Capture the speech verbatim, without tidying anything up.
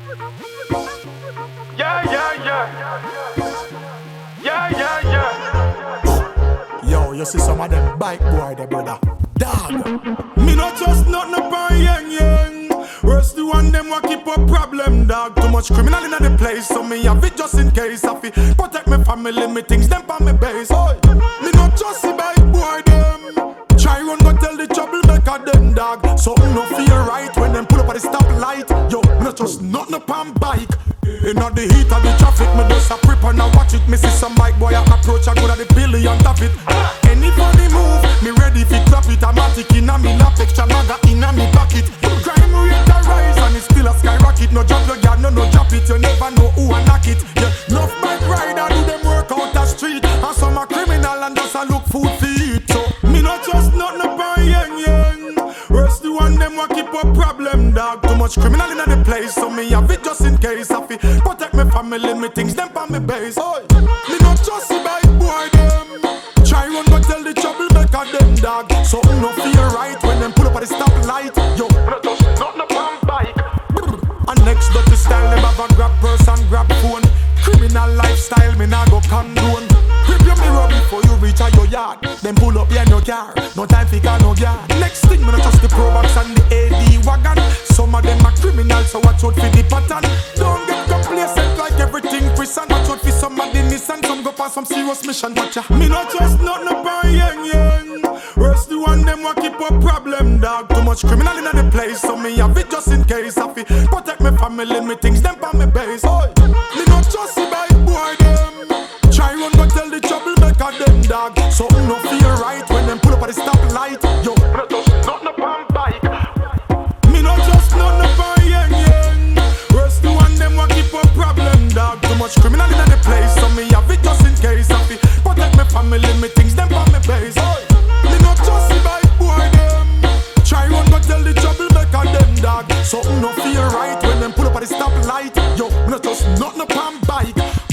Yeah, yeah, yeah. Yeah, yeah, yeah. Yo, you see some of them bike boy there, brother. Dog. Me not just nothing upon yang yang. Worse the one them wa keep a problem, dog. Too much criminal in the place, so me have it just in case. I fi protect my family, me things them pa me base. Oi. Me not just see bike boy them. Try run go tell the troublemaker them, dog. So no feel right when them pull up at the stoplight. Yo, me not just nothing upon bike. Inna the heat of the traffic, me just a prep and I watch it. Me see some bike boy a approach, I go to the billion top it. Any funny move, me ready fi clap it. Automatic inna me lap, extra maga inna me pocket. Crime rate a rise and it's still a skyrocket. No drop your yard, no no drop it. You never know who a knock it. Yeah, enough bike rider do them work out the street, and some a criminal and just a look food fi eat. So me not just nothing upon yang yang. Worse the one them wa keep a problem, dog. Too much criminal inna the place, so me have it just in case. I fi protect my family, me things them pa me base. Oi, me not just see bike boy them. Try run go tell the troublemaker them, dog. So no feel right when them pull up at the stoplight. Yo, me not just nothing upon bike. And next dirty style, them have a grab purse and grab phone. Criminal lifestyle, me nah go condone. Grip your mirror before you reach out your yard. Then pull up behind your car, no time for car, no yard. Next thing, me not trust the Probox and the A D wagon. Some of them are criminals, so watch out for the pattern. Don't get complacent like everything prison. Watch out for some of the Nissan, some go past some serious mission. Watch ya, me not trust nothing upon yang yang. Worse the one them wa keep a problem, dog. Too much criminal in the place, so me have it just in case. I fi protect my family, me things them pa me base. Oi, me not just see bike boy them. Try run go tell the troublemaker them, dog. So no feel right when them pull up at the stoplight. Yo, me not just nothing upon bike. Me not just nothing upon yang yang. Worse the one them wa keep a problem, dog. Too much criminal in the place, so me have it just in case. I fi protect my family, me things them pa me base. Oi, me not just see bike boy them. Try run go tell the troublemaker them, dog. So no feel right when them pull up at the stoplight. Yo, me not just nothing upon bike.